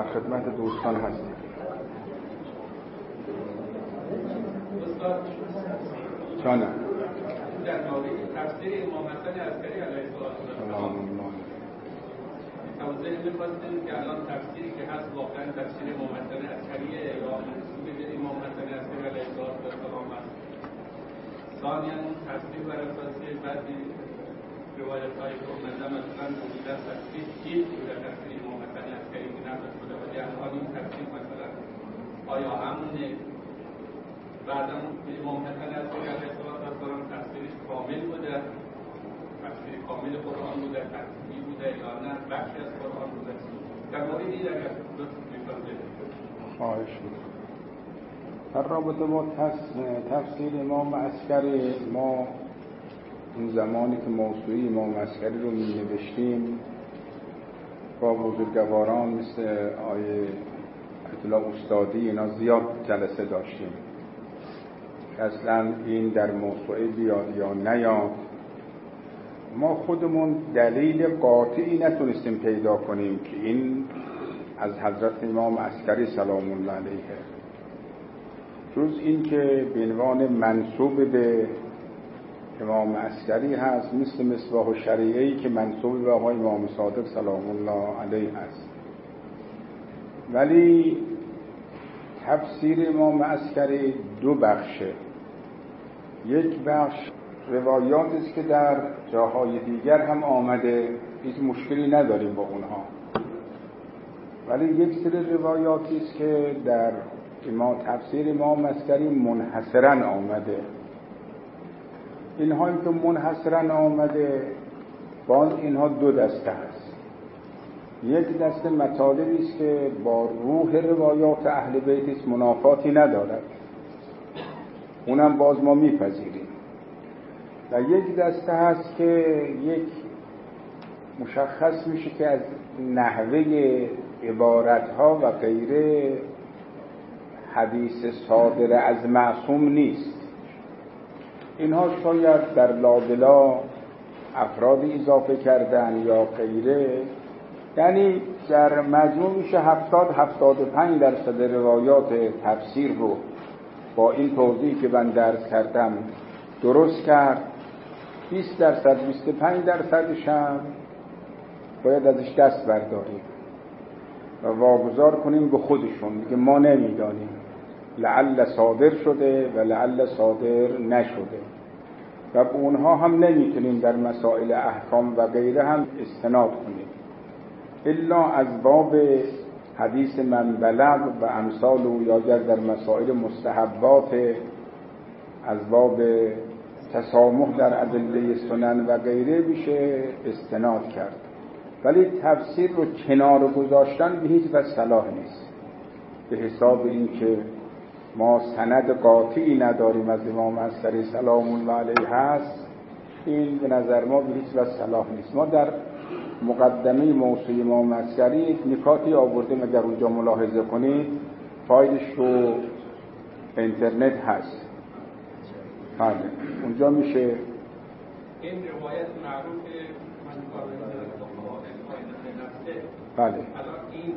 در خدمت دوستان هستیم. جانم در مورد تفسیر امام حسن عسکری علیه السلام توضیح می‌خواستیم که الان تفسیری که هست واقعا تفسیر امام حسن عسکریه یا منسوب به امام حسن عسکری علیه السلام است. ثانیاً تفسیر بر اساس بعضی روایت‌های که اومده مثلا بوده تفسیر چیز بوده تفسیر امام حسن عسکری که نقل شده ولی الان این تفسیر مثلا آیا همونه بعدم امام حسن عسکری علیه السلام تفسیرش کامل بوده، تفسیر کامل قرآن بوده، تفسیری بوده یا نه بخشی از قرآن بوده؟ در مورد این اگر لطف می‌فرمایید. خواهش می‌کنم. در رابطه با تفسیر امام عسکری، ما اون زمانی که موسوعه امام عسکری رو می‌نوشتیم با بزرگواران مثل آیه اطلاع استادی اینا زیاد جلسه داشتیم. اصلا این در موسوعه بیاد یا نیاد، ما خودمون دلیل قاطعی نتونستیم پیدا کنیم که این از حضرت امام عسکری سلام الله علیه، جز این که به عنوان منسوب به امام عسکری هست، مثل مصباح الشریعه‌ای که منسوب به آقای امام صادق سلام الله علیه هست. ولی تفسیر امام عسکری دو بخشه. یک بخش روایاتی است که در جاهای دیگر هم آمده، هیچ مشکلی نداریم با اونها، ولی یک سری روایاتی است که در تفسیر امام عسکری منحصراً آمده. اینهایی که منحصراً آمده باز اینها دو دسته هست. یک دسته مطالبی است که با روح روایات اهل بیت منافاتی ندارد، اونم باز ما میپذیریم. و یک دسته هست که یک مشخص میشه که از نحوه عبارتها و غیره حدیث صادر از معصوم نیست. اینها شاید در لابلا افراد اضافه کردن یا غیره، یعنی در مجموع میشه 70-75% روایات تفسیر رو با این توضیحی که من درس کردم درست کرد. 20%-25% هم باید ازش دست برداریم و واگذار کنیم به خودشون که ما نمیدانیم، لعل صادر شده و لعل صادر نشده و به اونها هم نمیتونیم در مسائل احکام و غیره هم استناد کنیم الا از باب حدیث من بلغ و امثال او، یا در مسائل مستحبات از باب تسامح در ادله سنن و غیره میشه استناد کرد. ولی تفسیر رو کنار گذاشتن به هیچ وجه صلاح نیست، به حساب این که ما سند قاطعی نداریم از امام عسکری سلام الله علیه هست، این به نظر ما به هیچ وجه صلاح نیست. ما در مقدمه موسوعه امام عسکری یک نکاتی آوردیم، اگر اونجا ملاحظه کنید فایلش رو اینترنت هست. بله اونجا میشه این روایت معروف من کاربرد نفسه. بله الان این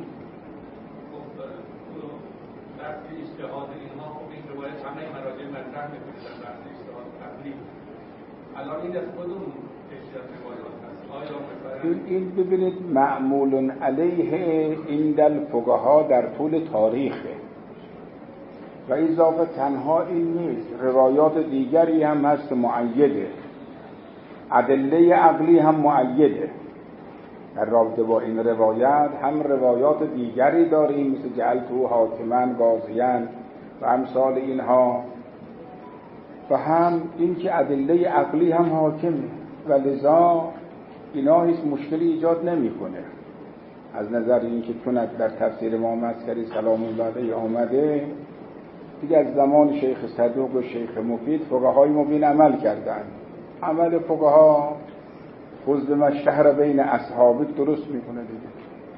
بحث اجتهاد اینها، خب این روایت همه مراجع مطرح میکنه در بحث اجتهاد قبلی. الان این از کدوم اجتهاد روایات هست؟ آیا این ببینید معمول علیه این دل فقها در طول تاریخه و اضافه تنها این نیست، روایات دیگری هم هست معیده، ادله عقلی هم معیده. در رابطه با این روایت هم روایات دیگری داریم مثل جعلتو حاکماً قاضیاً و امثال اینها، و هم این که ادله عقلی هم حاکمه و لذا اینا هیچ مشکلی ایجاد نمیکنه از نظر این که چون در تفسیر امام عسکری سلام الله علیه آمده دیگه. از زمان شیخ صدوق و شیخ مفید فقهای مبین عمل کردن. عمل فقها خذ بما اشتهر بین اصحابه درست میکنه دیگه.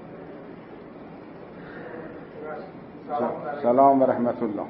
سلام و رحمت الله.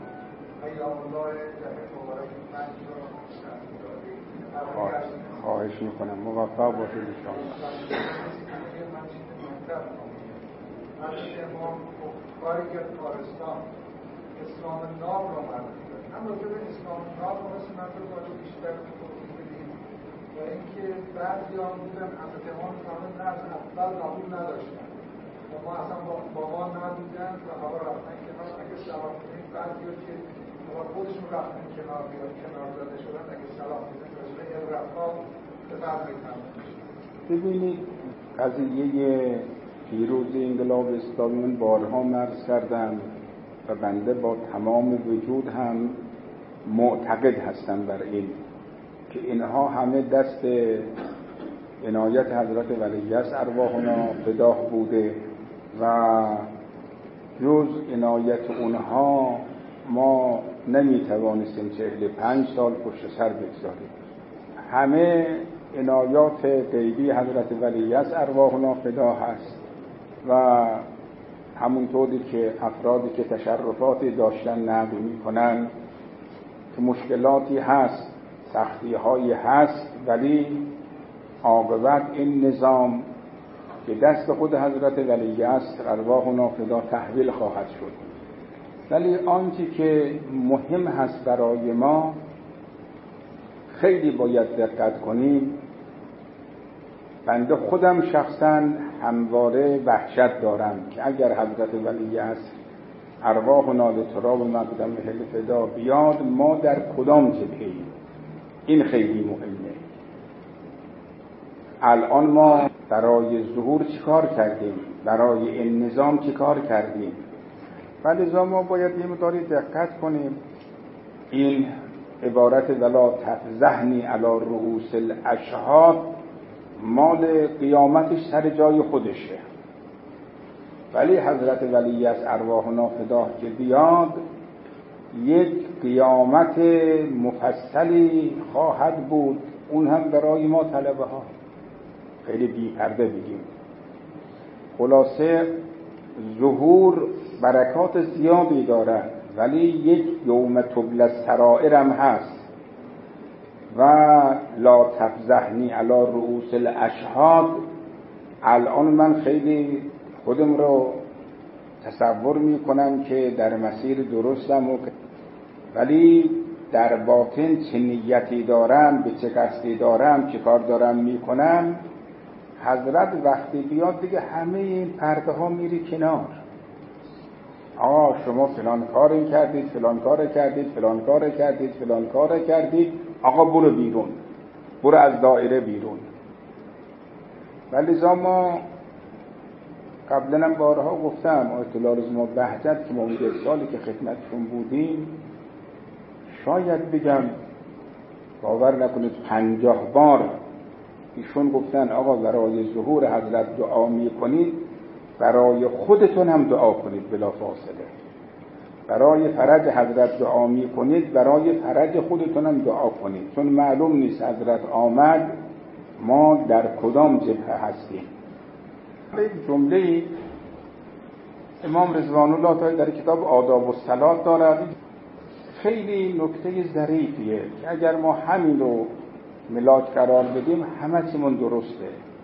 خواهش میکنم، موفق باشید ان شاء الله. وقتی امام کاری که تارستان اسلام ناب رو معرفی کرد، هم راجع به اسلام ناب رو مثل من رو باید بیشتر توضیح بدیم و اینکه بعضیان بودن حضرت امام فرمود نه از اول قبول نداشتن و ما اصلا با ما نبودن و هوا رفتن کنار. اگه سلام کنید بعضی‌ها که خودشون رفتن کنار داده شدن، اگه سلام کنید راجع به عبرت‌ها به برمی‌تونید. ببینید قضیه پیروز انقلاب اسلامی من بارها عرض کردم و بنده با تمام وجود هم معتقد هستم بر این که اینها همه دست عنایت حضرت ولیعصر ارواحنا فداه بوده و جز عنایت اونها ما نمیتوانستیم 45 سال پشت سر بگذاریم. همه عنایات غیبی حضرت ولیعصر ارواحنا فدا هست و همونطوری که افرادی که تشرفاتی داشتن نقل میکنن که مشکلاتی هست، سختی هایی هست، ولی عاقبت این نظام که دست خود حضرت ولیعصر ارواحنا فدا تحویل خواهد شد. ولی آنچه که مهم هست برای ما خیلی باید دقت کنیم. بنده خودم شخصا همواره وحشت دارم که اگر حضرت ولیعصر ارواحنا لتراب مقدم فدا بیاد ما در کدام جبهه‌ایم؟ این خیلی مهمه. الان ما برای ظهور چیکار کردیم؟ برای این نظام چیکار کردیم؟ ولذا ما باید یه مقداری دقت کنیم. این عبارت ولا تفزحنی علی رؤوس الاشهاد مال قیامتش سر جای خودشه، ولی حضرت ولیعصر ارواحنا فدا که بیاد یک قیامت مفصلی خواهد بود، اون هم برای ما طلبه ها. خیلی بی پرده بگیم. خلاصه ظهور برکات زیادی دارد، ولی یک یوم تبلی السرائر هم هست و لا تفزحنی علی رؤوس الاشهاد. الان من خیلی خودم رو تصور میکنم که در مسیر درستم ولی در باطن چه نیتی دارم، به چه قصدی دارم، چه کار دارم میکنم. حضرت وقتی بیاد دیگه همه این پرده ها میری کنار. شما فلان کار کردید، فلان کار کردید، فلان کار کردید، فلان کار کردید، آقا برو بیرون، برو از دایره بیرون. ولی ما قبلا هم بارها گفتم آیت الله رضا بهجت که ما اون سالی که خدمتشون بودیم، شاید بگم باور نکنید 50 بار ایشون گفتن آقا برای ظهور حضرت دعا میکنید، برای خودتون هم دعا کنید بلا فاصله. برای فرج حضرت دعا میکنید، برای فرج خودتون هم دعا کنید، چون معلوم نیست حضرت آمد ما در کدام جبهه هستیم. یک جمله امام رضوان الله تعالی در کتاب آداب الصلات دارد، خیلی نکته ظریفیه که اگر ما همین رو ملاک قرار بدیم همه چیمون درسته.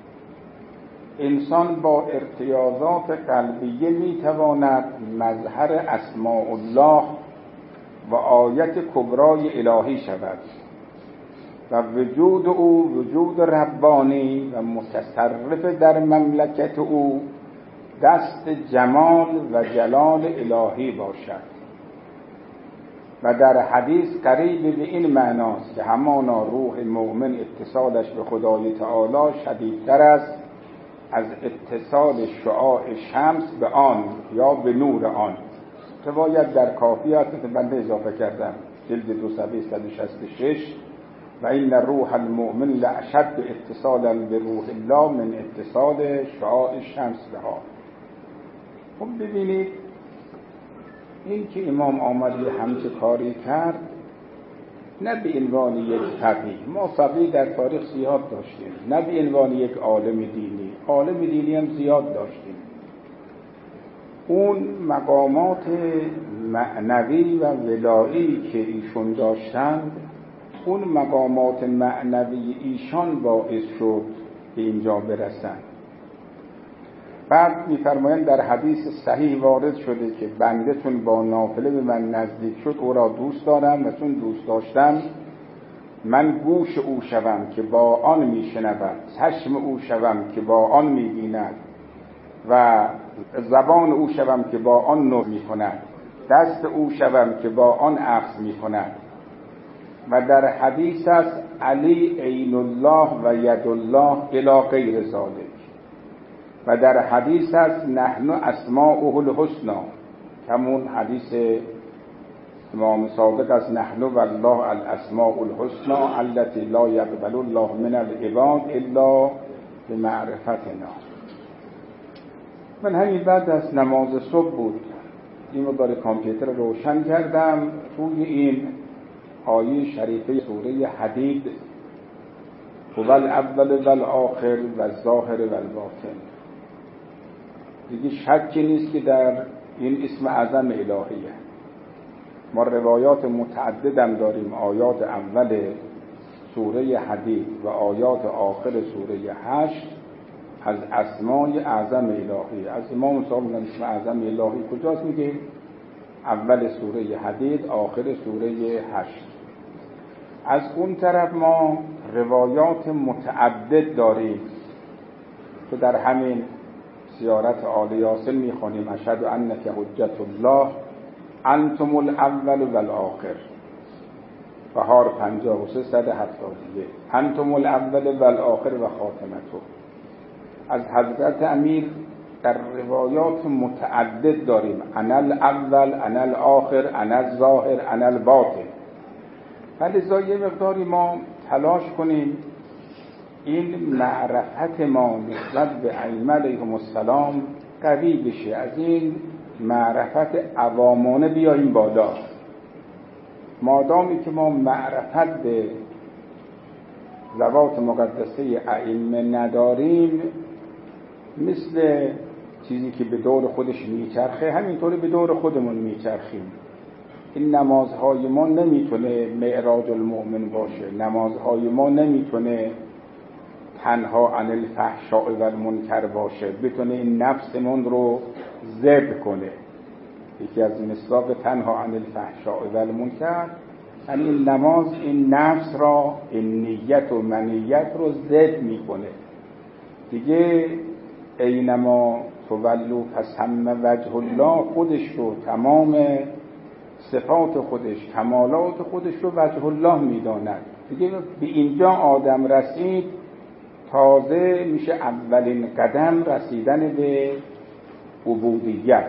انسان با ارتیاضات قلبیه میتواند مظهر اسماء الله و آیت کبرای الهی شود و وجود او وجود ربانی و متصرف در مملکت او دست جمال و جلال الهی باشد. و در حدیث قریب به این معناست که همانا روح مؤمن اتصالش به خدای تعالی شدیدتر است از اتصال شعاع شمس به آن یا به نور آن. روایت در کافی هست که بنده اضافه کردم، جلد 2 صفحه 166. و این روح المؤمن لاشد اتصالا به روح الله من اتصال شعاع شمس به آن. خب ببینید این که امام آمد همچه کاری کرد نه به عنوان یک فقیه، ما فقیه در تاریخ زیاد داشتیم، نه به عنوان یک عالم دینی، عالم دینی هم زیاد داشتیم. اون مقامات معنوی و ولایی که ایشون داشتند، اون مقامات معنوی ایشان باعث شد به اینجا برسند. بعد می‌فرمایند در حدیث صحیح وارد شده که بنده‌تون با نافله به من نزدیک شد او را دوست دارم و چون دوست داشتم من گوش او شوم که با آن میشنود، چشم او شوم که با آن میبیند و زبان او شوم که با آن نطق میکند، دست او شوم که با آن اخذ میکند. و در حدیث است علی عین الله و ید الله الی غیر ذلک. و در حدیث است نحن اسماؤه الحسنی، همون حدیث امام صادق از نحن والله الاسماء الحسنی التي لا يقبل الله من العباد الا بمعرفتنا. من همین بعد از نماز صبح بود این مقدار کامپیوتر رو روشن کردم، توی این آیه شریفه سوره حدید هو الاول والآخر والظاهر والباطن، دیگه شکی نیست که در این اسم اعظم الهیه. ما روایات متعددم داریم، آیات اول سوره حدید و آیات آخر سوره 8 از اسمای اعظم الهی. از امام صاحب اسم اعظم الهی کجاست؟ میگه اول سوره حدید آخر سوره 8. از اون طرف ما روایات متعدد داریم که در همین زیارت آل یاسین میخونیم اشهد انک حجت الله انتم الاول والآخر، بهار 53 171 انتم الاول والآخر و خاتمته. از حضرت امیر در روایات متعدد داریم انا الاول انا الاخر انا الظاهر انا الباطن. فلذا یه مقداری ما تلاش کنیم این معرفت ما نسبت به ائمه علیهم السلام قوی بشه، از این معرفت عوامانه بیاییم بالا. مادامی که ما معرفت به ذوات مقدسه ائمه نداریم، مثل چیزی که به دور خودش میچرخه همینطوری به دور خودمون میچرخیم. این نمازهای ما نمیتونه معراج المؤمن باشه، نمازهای ما نمیتونه تنها عن الفحشاء و المنکر باشه، بتونه این نفسمون رو ذبح کنه. یکی از مصداق تنها عن الفحشاء و المنکر یعنی این نماز این نفس را، این نیت و منیت رو ذبح میکنه دیگه. اینما تولوا فثم وجه الله خودش رو، تمام صفات خودش، کمالات خودش رو وجه الله میداند دیگه. به اینجا آدم رسید تازه میشه اولین قدم رسیدن به عبودیت.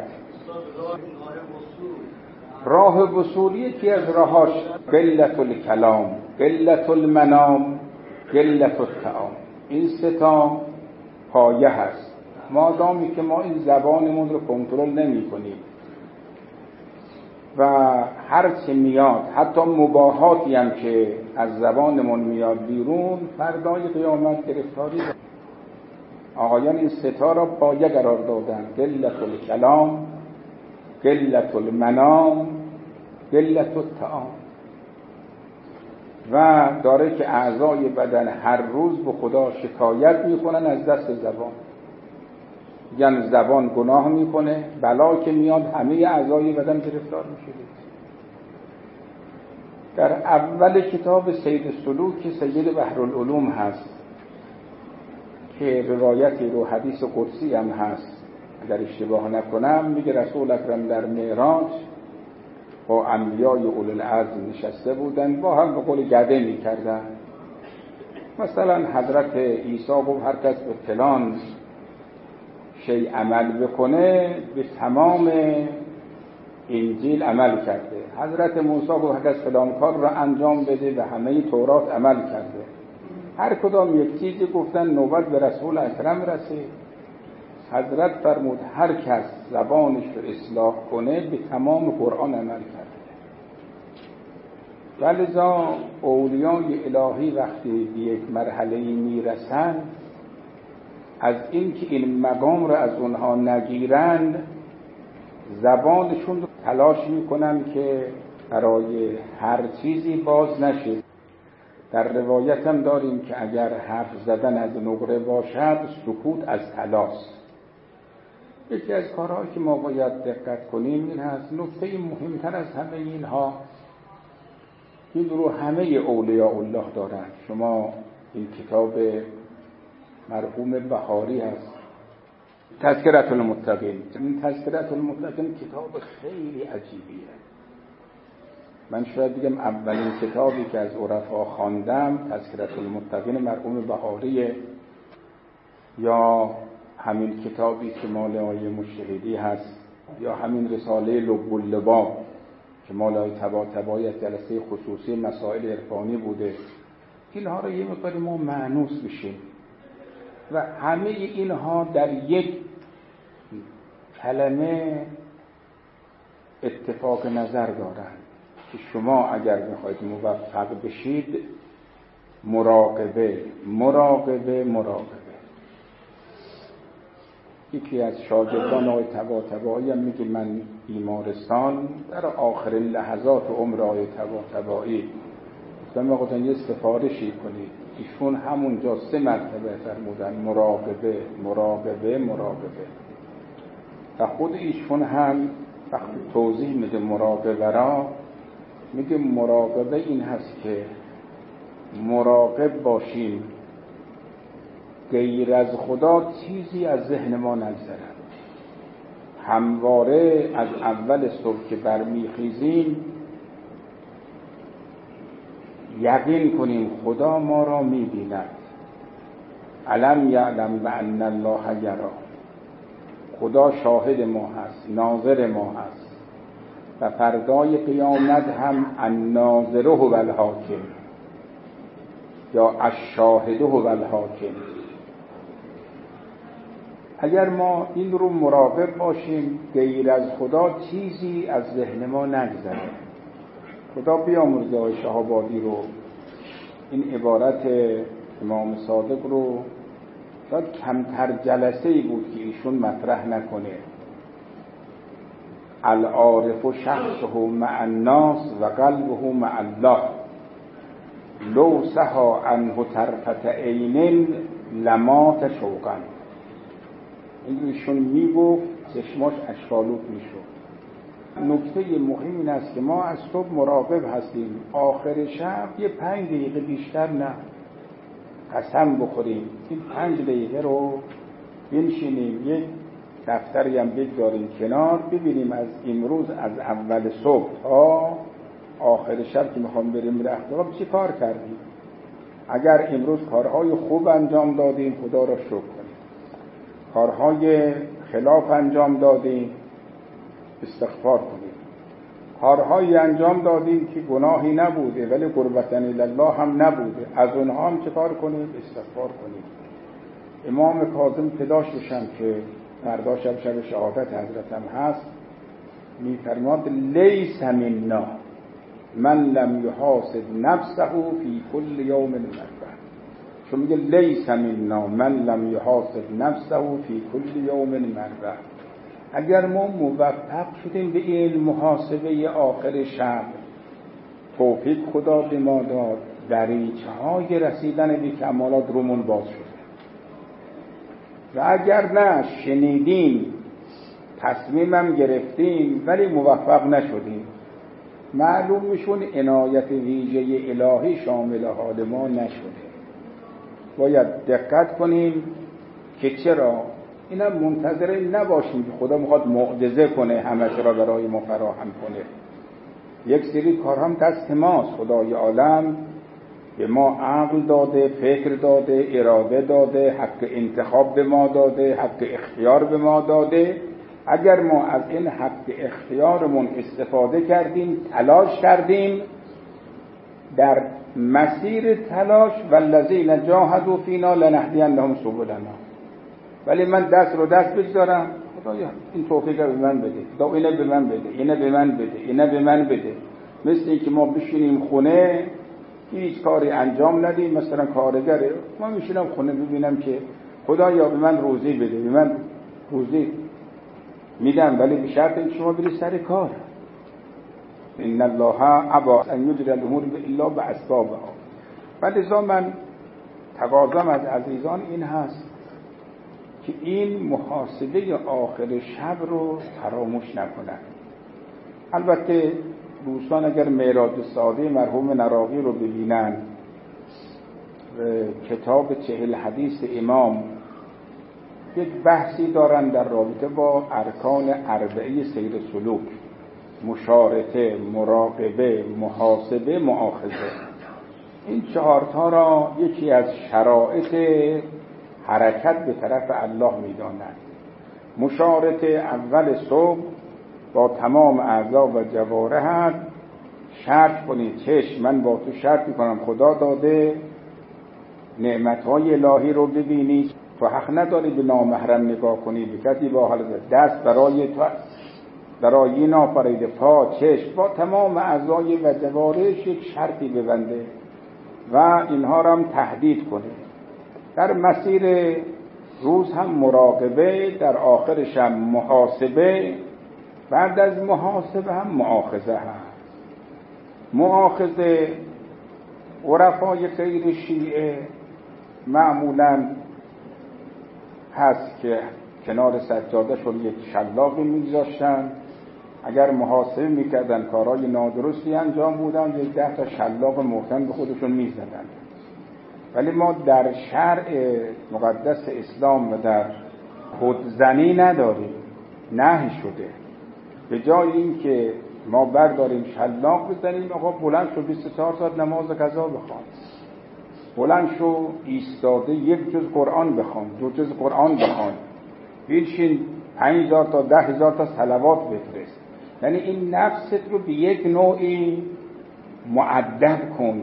راه وصول یکی از راهاش قلت الکلام، قلت المنام، قلت الطعام. این سه تا پایه هست. مادامی که ما این زبانمون رو کنترل نمی کنیم و هر چه میاد، حتی مباحاتی هم که از زبانمون میاد بیرون، فردای قیامت گرفتاری داریم. آقایان این ستا را پایه قرار دادن: قلت الکلام، قلت المنام، قلت الطعام. و داره که اعضای بدن هر روز به خدا شکایت میکنن از دست زبان. یعنی زبان گناه میکنه، بلا که میاد همه اعضای بدن گرفتار میشه. در اول کتاب سید السلوک که سید بحرالعلوم هست که روایتی رو حدیث قدسی هم هست اگر اشتباه نکنم، میگه رسول اکرم در معراج با انبیای اولوالعزم نشسته بودن، با هم به قول گده میکردن. مثلا حضرت عیسی گفت هر کس به فلان شی عمل بکنه به تمام انجیل عمل کرده. حضرت موسی گفت هر کس فلان کار را انجام بده و همه تورات عمل کرده. هر کدام یک چیزی گفتن، نوبت به رسول اکرم رسید. حضرت فرمود هر کس زبانش رو اصلاح کنه به تمام قرآن عمل کرده. ولذا اولیای الهی وقتی به یک مرحله میرسن، از این که این مقام رو از اونها نگیرند، زبانشون رو تلاش میکنن که برای هر چیزی باز نشه. در روایت هم داریم که اگر حرف زدن از نقره باشد، سکوت از طلاست. یکی از کارهایی که ما باید دقت کنیم این هست، نکته مهمتر از همه اینها، این رو همه اولیاء الله دارن. شما این کتاب مرحوم بهاری هست، تذکرة المتقین. این تذکرة المتقین کتاب خیلی عجیبیه. من شاید بگم اولین کتابی که از عرفا خواندم تذکرة المتقین مرحوم بهاریه، یا همین کتابی که مال آقای مجتهدی هست، یا همین رساله لب اللباب که مال آقای طباطبایی از جلسه خصوصی مسائل عرفانی بوده. اینها رو یه مقداری ما مانوس بشیم و همه اینها در یک کلمه اتفاق نظر دارند که شما اگر بخواید موفق بشید، مراقبه مراقبه مراقبه. یکی از شاگردان آقای طباطبایی هم میگه من بیمارستان در آخرین لحظات عمر آقای طباطبایی گفتم آقا یه سفارشی کنید، ایشون همونجا 3 مرتبه فرمودن مراقبه مراقبه مراقبه. و خود ایشون هم وقتی توضیح میده مراقبه را، میگه مراقبه این هست که مراقب باشیم غیر از خدا چیزی از ذهن ما نگذرد. همواره از اول صبح که برمیخیزیم یقین کنیم خدا ما را میبیند. علم یعلم بأن الله یرا، خدا شاهد ما هست، ناظر ما هست. و فردای قیامت هم الناظر هو الحاکم یا الشاهد هو الحاکم. اگر ما این رو مراقب باشیم غیر از خدا چیزی از ذهن ما نگذره. خدا بیامرزه آقای شهابادی رو این عبارت امام صادق رو شاید کمتر جلسه‌ای بود که ایشون مطرح نکنه. العارف شخصه مع الناس و قلبه مع الله، لو سها عنه طرفة عین لمات شوقا. این ایشون میگفت چشماش اشکالوب میشد. نکته مهم این است که ما از صبح مراقب هستیم، آخر شب یه 5 دقیقه بیشتر نه، قسم بخوریم این 5 دقیقه رو بنشینیم یک دفتری هم بگذاریم کنار، ببینیم از امروز از اول صبح تا آخر شب که میخوام بریم رخت خواب چی کار کردیم. اگر امروز کارهای خوب انجام دادیم خدا را شکر کنیم، کارهای خلاف انجام دادیم استغفار کنیم، کارهایی انجام دادیم که گناهی نبوده ولی قربتن الله هم نبوده، از اونها هم چه کار کنیم؟ استغفار کنیم. امام کاظم پداش بشم که فردا شب شهادت حضرتم هست، میفرماد لیس منا من لم یحاسب نفسه فی کل یوم مرة. چون میگه لیس منا من لم یحاسب نفسه فی کل یوم مرة. اگر ما موفق شدیم به این محاسبه آخر شب، توفیق خدا به ما داد، دریچه‌های رسیدن به کمالات رومون باز شد. و اگر نه شنیدیم تصمیمم گرفتیم ولی موفق نشدیم، معلوم میشون عنایت ویژه الهی شامل حال ما نشده. باید دقت کنیم که چرا اینم منتظر نباشیم که خدا میخواد معجزه کنه همش را برای ما فراهم کنه. یک سری کار هم دست ماست. خدای عالم به ما عقل داده، فکر داده، اراده داده، حق انتخاب به ما داده، حق اختیار به ما داده. اگر ما از این حق اختیارمون استفاده کردیم، تلاش کردیم، در مسیر تلاش والذین جاهدوا فینا لنهدینهم سبلنا. ولی من دست رو دست بگذارم خدایا این توفیق به من بده، خدا اینه به من بده، اینه به من بده، اینه به من بده. مثل اینکه ما بشینیم خونه هیچ کاری انجام ندیم، مثلا کارگره، ما میشینم خونه ببینم که خدایا به من روزی بده، به من روزی میدم ولی به شرط اینکه شما برید سر کار. ان الله ابا ان یجری الامور الا باسبابها. ولی من تقاضام از عزیزان این هست که این محاسبه آخر شب رو فراموش نکنن. البته دوستان اگر معراج ساده مرحوم نراقی رو ببینن، کتاب 40 حدیث امام، یک بحثی دارن در رابطه با ارکان اربعه سیر سلوک: مشارطه، مراقبه، محاسبه، مؤاخذه. این 4 تا را یکی از شرایط حرکت به طرف الله می‌دانند. مشارطه اول صبح با تمام اعضا و جوارحت شرط کنید: چشم، من با تو شرط میکنم خدا داده نعمتهای الهی رو ببینی، تو حق نداری به نامحرم نگاه کنی، به کسی با حال دست برای تو برای این آفریده، پا، چشم، با تمام اعضای و جوارحش یک شرطی ببنده و اینها رو هم تهدید کنه. در مسیر روز هم مراقبه، در آخرش هم محاسبه، بعد از محاسبه هم مؤاخذه هست. مؤاخذه عرفای غیر شیعه معمولاً هست که کنار سجاده‌شون یک شلاقی می‌گذاشتن، اگر محاسبه می‌کردن کارهای نادرستی انجام بودن، یک 10 تا شلاق محکم به خودشون می‌زدن. ولی ما در شرع مقدس اسلام و در خودزنی نداریم، نهی شده. به جای این که ما برداریم شلاق بزنیم، آقا بلند شو 24 ساعت نماز قضا بخوان، بلند شو ایستاده یک جز قرآن بخوان، 2 جز قرآن بخوان، بنشین 5000 تا 10000 تا صلوات بفرست. یعنی این نفست رو به یک نوعی مؤدب کن،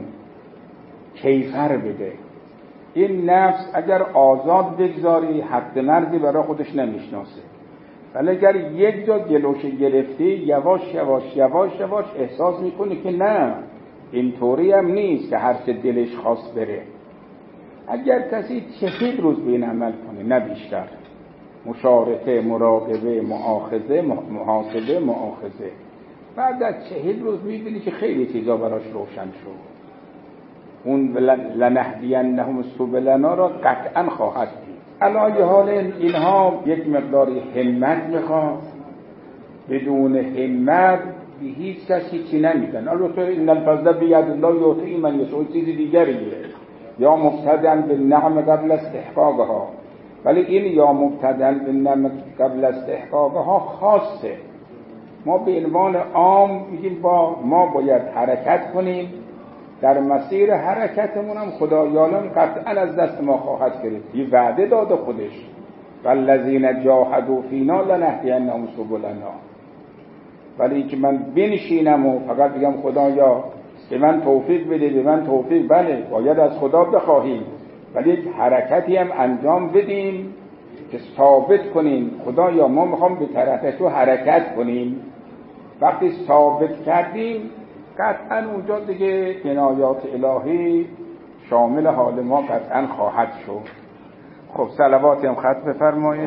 کیفر بده. این نفس اگر آزاد بگذاری حد مرزی برای خودش نمیشناسه، ولی اگر یک جا جلوش گرفتی، یواش یواش یواش یواش احساس میکنه که نه، اینطوری هم نیست که هر چه دلش خواست بره. اگر کسی 40 روز به این عمل کنه، نه بیشتر، مشارطه، مراقبه، مؤاخذه، محاسبه، مؤاخذه، بعد از 40 روز میبینی که خیلی چیزا براش روشن شد. اون لنهدینهم سبلنا را قطعا خواهد دید. علی حال اینها یک مقداری همت میخواد، بدون همت به هیچ کسی چی نمیدن. البته این الفضل بید الله یعطی من یشاء چیز دیگریه، یا مبتدأ بالنعم قبل استحقاقها، ولی این یا مبتدأ بالنعم قبل استحقاقها خاصه. ما به عنوان عام میگیم ما باید حرکت کنیم، در مسیر حرکتمون هم خدایالم قطعا از دست ما خواهد گرفت. یه وعده داده خودش: والذین جاهدوا فینا لنهدینهم سبلنا. ولی اینکه من بنشینم و فقط بگم خدایا به من توفیق بده، به من توفیق، بله باید از خدا بخواهیم، ولی یک حرکتی هم انجام بدیم که ثابت کنیم خدایا ما میخوام به طرف تو حرکت کنیم. وقتی ثابت کردیم قطعا اونجا دیگه عنایات الهی شامل حال ما قطعا خواهد شد. خب صلواتی هم ختم بفرمایید.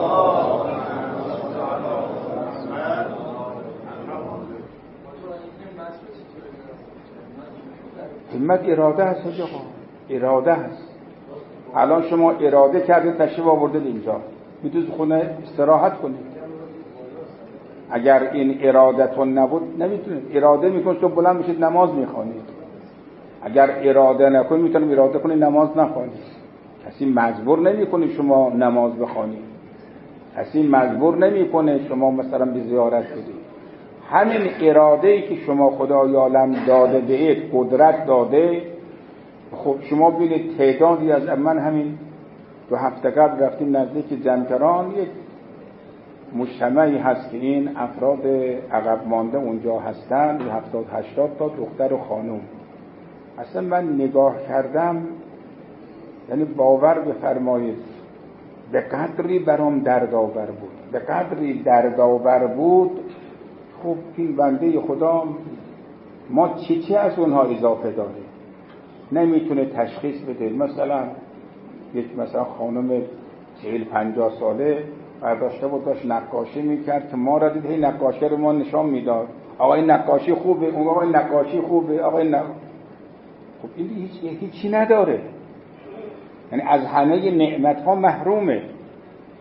همت اراده هست آقا، اراده هست. الان شما اراده کردید تشریف آوردید اینجا، میتونید خونه استراحت کنید. اگر این ارادتون نبود نمیتونید. اراده میکنید تو بلند میشید نماز میخوانید. اگر اراده نکنید میتونید اراده کنید نماز نخوانید. کسی مجبور نمیکنه شما نماز بخوانید، کسی مجبور نمیکنه شما مثلا به زیارت برید. همین اراده ای که شما خدای عالم داده بهت، قدرت داده. خب شما ببینید تعدادی از من همین 2 هفته قبل رفتیم نزدیک جنکران، یک مجتمعی هست که این افراد عقب مانده اونجا هستن، 70-80 تا دختر و خانم. اصلا من نگاه کردم، یعنی باور بفرمایید به قدری برام دردآور بود، به قدری دردآور بود. خب این بنده خدا ما چی از اونها اضافه داریم نمیتونه تشخیص بده. مثلا یک مثلا خانم 40-50 ساله برداشته بود داشت نقاشی میکرد که ما را دید هی نقاشی رو ما نشان میداد، آقا این نقاشی خوبه، اون آقا این نقاشی خوبه، آقا این خب این هیچی نداره، یعنی از همه نعمت ها محرومه.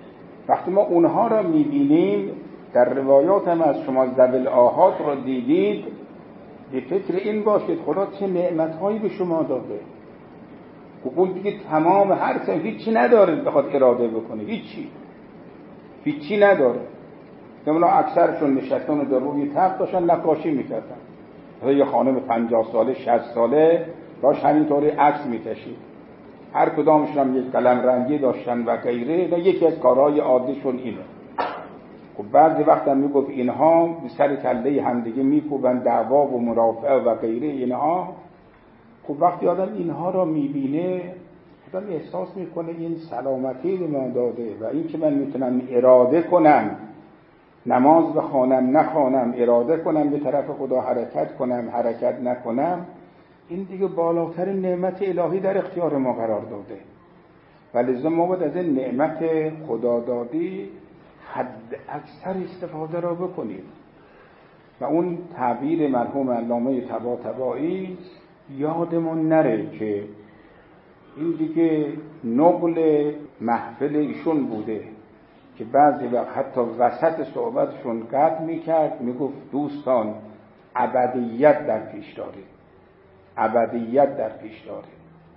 وقتی ما اونها را میبینیم، در روایات هم از شما ذوی الآحاد را دیدید، به فکر این باشید خدا چه نعمتهایی به شما داده. اون دیگه تمام هر چیز هیچی نداره بخواد اراده بکنه، هیچی نداره. نمونا اکثرشون نشستن و در روی تخت داشتن نقاشی میکردن. یه خانم 50 ساله 60 ساله داشت همینطوری عکس میکشید، هر کدامشون هم یک قلم رنگی داشتن و غیره. یکی از کارهای عادیشون اینه. خب بعضی وقت هم میگفت اینها به سر کله همدیگه میکوبن، دعوا و مرافعه و غیره اینها. خب وقتی آدم اینها را میبینه، آدم احساس میکنه این سلامتی به من داده و این که من میتونم اراده کنم، نماز بخوانم نخوانم، اراده کنم به طرف خدا حرکت کنم حرکت نکنم، این دیگه بالاترین نعمت الهی در اختیار ما قرار داده. ولذا ما باید از این نعمت خدا دادی حد اکثر استفاده را بکنیم. و اون تعبیر مرحوم علامه طباطبایی یادمون نره که این دیگه نقل محفل ایشون بوده که بعضی وقت حتی وسط صحبتشون قطع میکرد، میگفت دوستان ابدیت در پیش دارید، ابدیت در پیش دارید.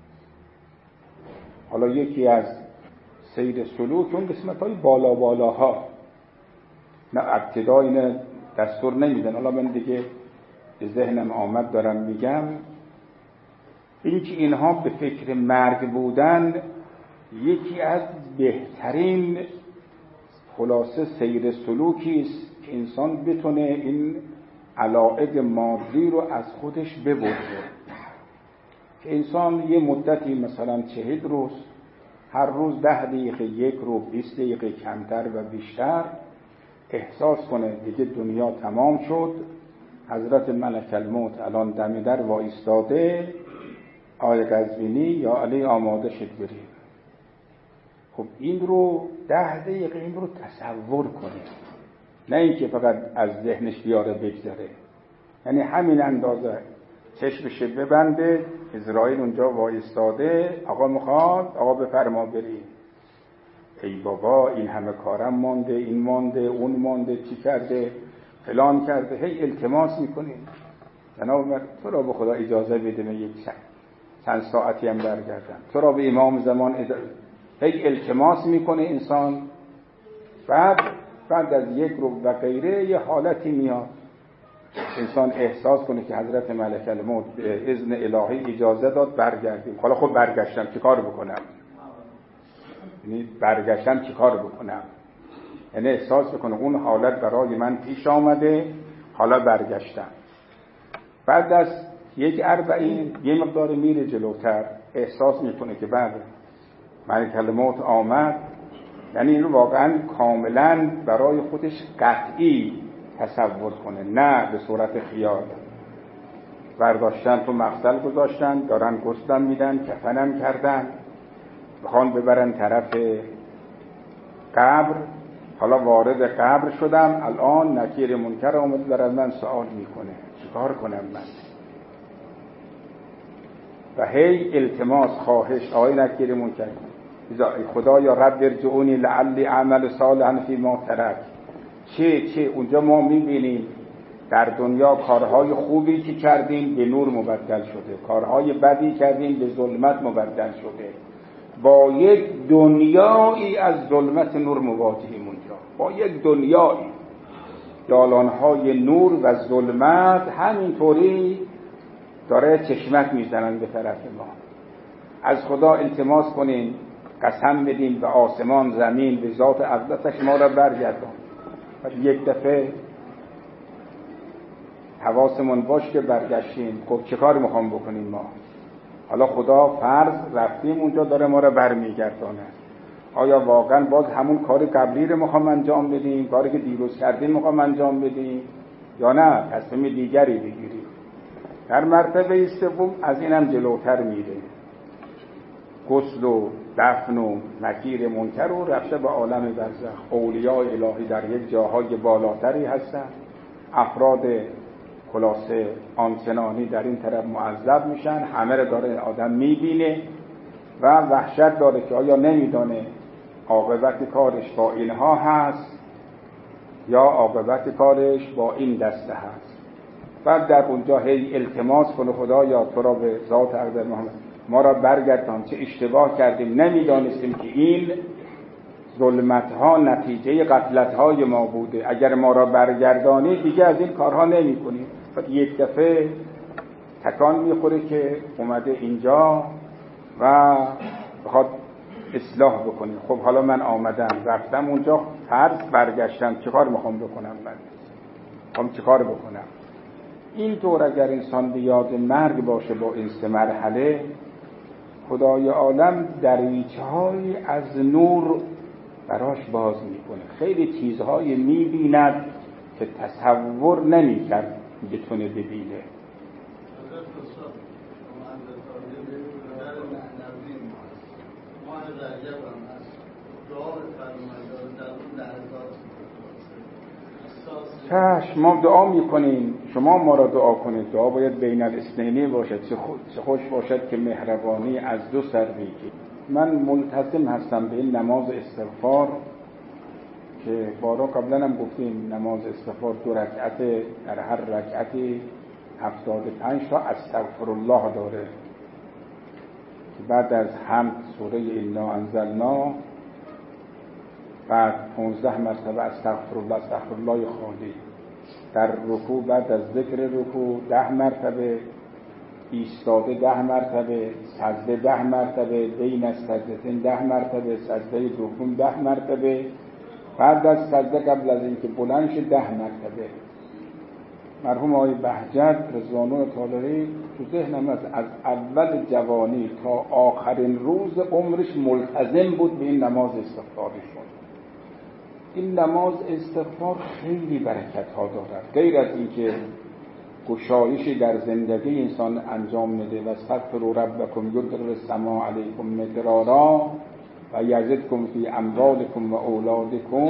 حالا یکی از سیر سلوک اون قسمت‌های بالاها، نه ابتدا اینه دستور نمیدن، حالا من دیگه به ذهنم آمد دارم میگم، این که اینها به فکر مرگ بودن یکی از بهترین خلاصه سیر سلوکی است که انسان بتونه این علایق مادی رو از خودش ببره. که انسان یه مدتی مثلا 40 روز هر روز 10 دقیقه، 1 رو 20 دقیقه کمتر و بیشتر احساس کنه دیگه دنیا تمام شد، حضرت ملک الموت الان دم در وایستاده، آقای قزوینی یا علی آماده شد بریم. خب این رو 10 دقیقه این رو تصور کنه، نه اینکه فقط از ذهنش بیاره بگذره. یعنی همین اندازه چشمش ببنده، اسرائیل اونجا وایستاده، آقا میخواد، آقا بفرما بریم. ای بابا این همه کارم مانده، این مانده، اون مانده، چی کرده، فلان کرده، هی التماس میکنیم جناب تو را به خدا اجازه بده من یک چند ساعتی هم برگردم، تو را به امام زمان هی التماس میکنه انسان. بعد از 1 رو و غیره یه حالتی میاد انسان احساس کنه که حضرت ملک الموت به اذن الهی اجازه داد برگردیم. حالا خب برگشتم چی کار بکنم؟ یعنی برگشتم چی کار بکنم؟ یعنی احساس بکنه اون حالت برای من پیش آمده، حالا برگشتم. بعد از 1:40 یه مقدار میره جلوتر، احساس میکنه که بعد ملک الموت آمد. یعنی این رو واقعا کاملا برای خودش قطعی تصور کنه، نه به صورت خیال. برداشتن تو مغسل گذاشتن، دارن غسلم میدن، کفنم کردن، بخوان ببرن طرف قبر. حالا وارد قبر شدم، الان نکیر منکر آمده داره من سوال میکنه چیکار کنم من؟ و هی التماس خواهش، آقای نکیر منکر خدا یا رب ارجعونی لعلی اعمل صالحا فیما ترک. چه اونجا ما میبینیم در دنیا کارهای خوبی که کردیم به نور مبدل شده، کارهای بدی کردیم به ظلمت مبدل شده. با یک دنیایی از ظلمت نور مواجهیم اونجا، با یک دنیایی دالانهای نور و ظلمت همینطوری داره چشمک میزنن به طرف ما. از خدا التماس کنیم، قسم بدیم به آسمان زمین به ذات عظمتش ما را برگردان. یک دفعه حواسمون باش که برگشتیم. خب چه کار میخوام بکنیم ما؟ حالا خدا فرض رفتیم اونجا داره ما را برمیگردانه. آیا واقعا باز همون کار قبلی رو میخوام انجام بدیم، کاری که دیروز کردیم میخوام انجام بدیم، یا نه تصمیم دیگری بگیریم؟ در مرتبه سوم از اینم جلوتر میره، غسل و دفن و نکیر منکر و رفته به عالم برزخ. اولیاء الهی در یک جاهای بالاتری هستن، افراد خلاصه آنچنانی در این طرف معذب میشن، همه رو داره آدم میبینه و وحشت داره که آیا نمیدانه عاقبت کارش با اینها هست یا عاقبت کارش با این دسته هست. بعد در اونجا هی التماس کنه خدایا تو را به ذات اقدس محمد ما را برگردان، چه اشتباه کردیم، نمیدانستیم که این ظلمت ها نتیجه غفلت های ما بوده، اگر ما را برگردانی دیگه از این کارها نمی کنیم. بعد یک دفعه تکان میخوره که اومده اینجا و بخواد اصلاح بکنیم. خب حالا من آمدم رفتم اونجا، فرض برگشتم، چه کار میخوام بکنم؟ من میخوام چه کار بکنم؟ اینطور اگر انسان به یاد مرگ باشه با این سه مرحله، خدای عالم دریچه‌هایی از نور براش باز میکنه، خیلی چیزهایی میبیند که تصور نمیکرد بتونه ببینه. چشم، ما دعا میکنیم، شما ما را دعا کنید. دعا باید بین الاثنینی باشد، چه خوش باشد که مهربانی از دو سر میگیرد. من ملتزم هستم به این نماز استغفار که بارا قبلا هم گفتیم نماز استغفار 2 رکعت، در هر رکعتی 75 تا استغفرالله داره که بعد از حمد سوره انا انزلنا، بعد 15 مرتبه استغفرالله خالی، در رکوع بعد از ذکر رکوع 10 مرتبه، ایستاده 10 مرتبه، سجده 10 مرتبه، بین از سجدتین 10 مرتبه، سجده دوم 10 مرتبه، بعد از سجده قبل از اینکه بلند شه 10 مرتبه. مرحوم آقای بهجت رضوان الله تعالی تو ذهنم از اول جوانی تا آخرین روز عمرش ملتزم بود به این نماز استغفارشون. این نماز استغفار خیلی برکت ها دارد، غیر از اینکه گشایشی در زندگی انسان انجام میده و استغفروا ربکم یرسل السماء علیکم مدرارا و یزدکم فی اموالکم و اولادکم،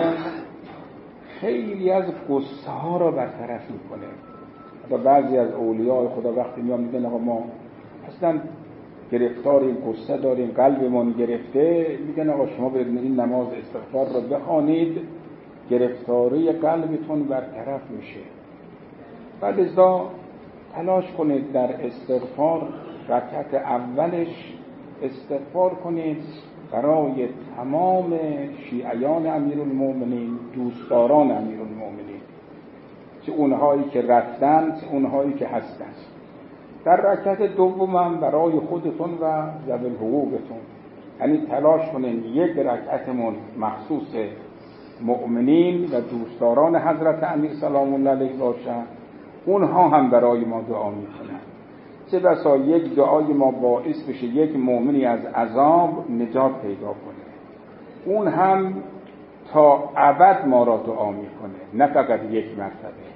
خیلی از غصه ها را برطرف میکنه. حتی بعضی از اولیاء خدا وقتی میان میگن آقا ما اصلا گرفتار غصه داریم، قلبمون گرفته، میگن آقا شما برید این نماز استغفار را بخوانید، گرفتاری قلبتون برطرف میشه. بعد ازا تلاش کنید در استغفار رکعت اولش استغفار کنید برای تمام شیعیان امیرالمومنین، دوستداران امیرالمومنین، چه اونهایی که رفتن چه اونهایی که هستن. در رکعت دوم برای خودتون و ذوی الحقوقتون، یعنی تلاش کنید یک رکعتمون مخصوص مؤمنین و دوستداران حضرت امیر سلام الله علیه باشن، اونها هم برای ما دعا میکنن. چه بسا یک دعای ما باعث بشه یک مؤمنی از عذاب نجات پیدا کنه، اون هم تا ابد ما را دعا میکنه، نه فقط یک مرتبه.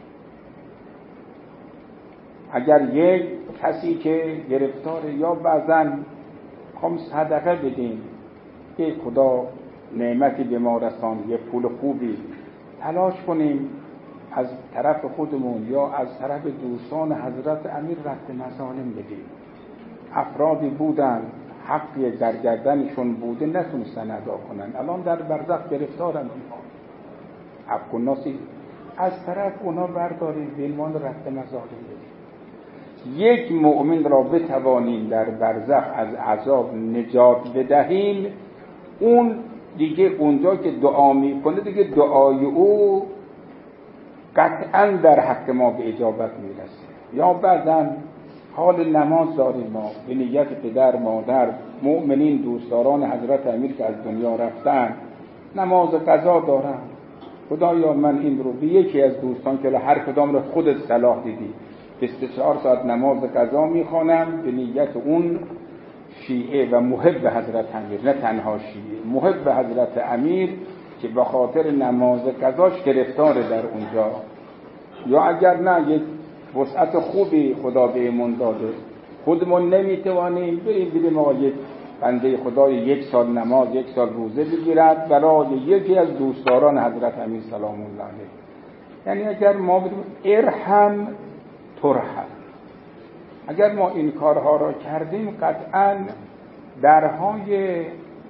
اگر یک کسی که گرفتار یا بعضن خواهم صدقه بدیم، که خدا نعمتی به ما رسان، یه پول خوبی، تلاش کنیم از طرف خودمون یا از طرف دوستان حضرت امیر رد مظالم بدیم. افرادی بودن حقی در گردنشون بوده نتونستن ادا کنن، الان در برزخ گرفتارن اونها، حق الناسی، از طرف اونها برداریم به عنوان رد مظالم بدیم. یک مؤمن را بتوانیم در برزخ از عذاب نجات بدهیم، اون دیگه اونجا که دعا میکنه دیگه دعای او قطعا در حق ما به اجابت میرسه. یا بعضا حال نماز داریم ما به نیت پدر مادر مؤمنین دوستداران حضرت امیر که از دنیا رفتن، نماز قضا دارن، خدایا من این رو به یکی از دوستان که هر کدام رو خودت صلاح دیدی 24 ساعت نماز قضا میخوانم به نیت اون شیعه و محب حضرت امیر، نه تنها شیعه، محب حضرت امیر که به خاطر نماز قضاش گرفتاره در اونجا. یا اگر نه یک وسعت خوبی خدا بهمون داده، خودمون نمیتوانیم بریم آقا یک بنده خدای 1 سال نماز 1 سال روزه بگیرد برای یکی از دوستداران حضرت امیر سلام الله علیه. یعنی اگر ما بدیم ارحم ترحم، اگر ما این کارها را کردیم قطعا درهای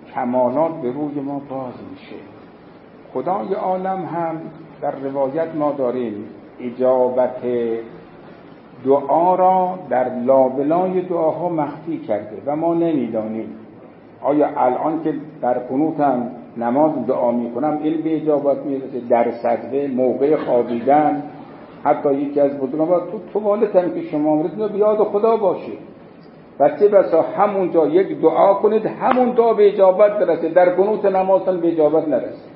کمالات به روی ما باز میشه. خدای عالم هم در روایت ما داریم اجابت دعا را در لابلای دعاها مخفی کرده و ما نمیدانیم. آیا الان که در قنوتم نماز دعا میکنم این به اجابت میرسه؟ در سجده، موقع خوابیدن، حتی یکی از بزرگان تو توالتم که شما میرسید بیاد خدا باشه و چه بسا همونجا یک دعا کنید همون دعا به اجابت برسه، در قنوت نماز به اجابت نرسه.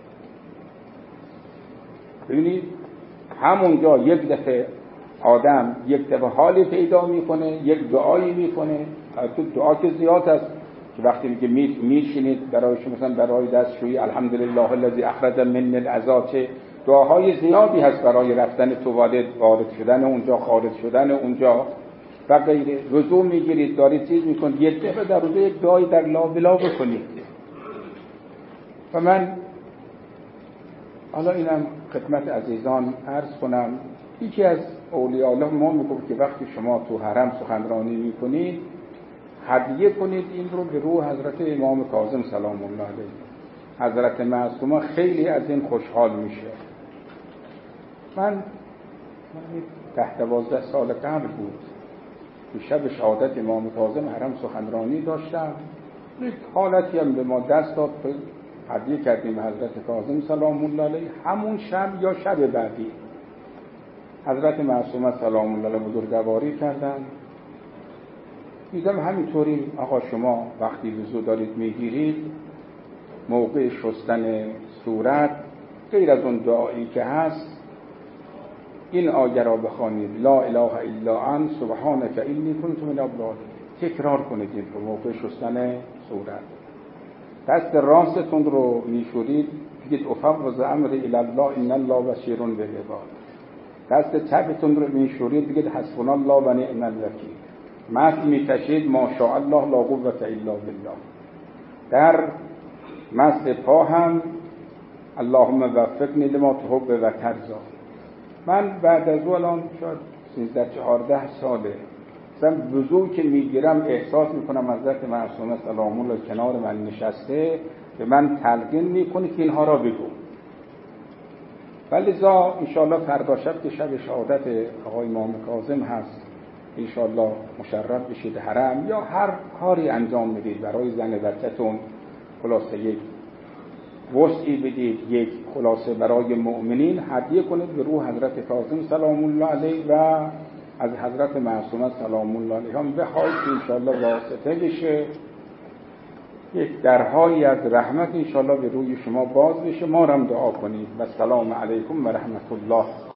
ببینید همونجا یک دفعه آدم یک دفعه حالی پیدا میکنه، یک دعایی میکنه. تو دعا که زیاد هست که وقتی میگه میشینید برای شما، مثلا برای دستشویی الحمدلله الذی اخرج من العزا، چه دعاهای زیادی هست برای رفتن توالت، وارد شدن اونجا، خارج شدن اونجا و غیره. وضو میگیرید، دارید چیز میکنید، یک دفعه در روزه یک دعایی در لابلا بکنید. و من حالا اینم خدمت عزیزان عرض کنم، یکی از اولیاء الله ما میگفت که وقتی شما تو حرم سخنرانی میکنید هدیه کنید این رو به روح حضرت امام کاظم سلام الله علیه. حضرت معصومه خیلی از این خوشحال میشه. من 10-12 سال قبل بود تو شب شهادت امام کاظم حرم سخنرانی داشتم. یک حالتی هم به ما دست داد، هدیه کردیم حضرت کاظم سلام الله علیه. همون شب یا شب بعدی حضرت معصومه سلام الله علیه بزرگواری کردن. میگم همینطوری آقا شما وقتی وضو دارید میگیرید موقع شستن صورت غیر از اون دعایی که هست این آیه را بخوانید، لا اله الا انت سبحانک انی کنت من الظالمین. تکرار کنید این رو موقع شستن صورت. دست راستتون رو میشورید بگید افوض امری الی الله ان الله بصیر بالعباد. دست چپتون رو میشورید بگید حسبنا الله و نعم الوکیل. مست میکشید ماشاء الله لا قوة الا بالله. در مست پا هم اللهم وفقنی لما تحب و ترضی. من بعد از الان شاید 13-14 ساله مثلا وضو که میگیرم احساس میکنم حضرت معصومه سلام الله کنار من نشسته به من تلقین میکنه که اینها را بگو. ولذا انشاءالله فردا شب که شب شهادت آقای امام کاظم هست انشاءالله مشرف بشید حرم یا هر کاری انجام بدید برای زن بچه‌تون، خلاصه یک وصی بدید، یک خلاصه برای مؤمنین هدیه کنید به روح حضرت کاظم سلام الله علیه و از حضرت معصومه سلام الله علیه هم بخواهید که انشاءالله واسطه بشه، یک درهایی از رحمت انشاءالله به روی شما باز بشه. ما هم دعا کنید و سلام علیکم و رحمت الله.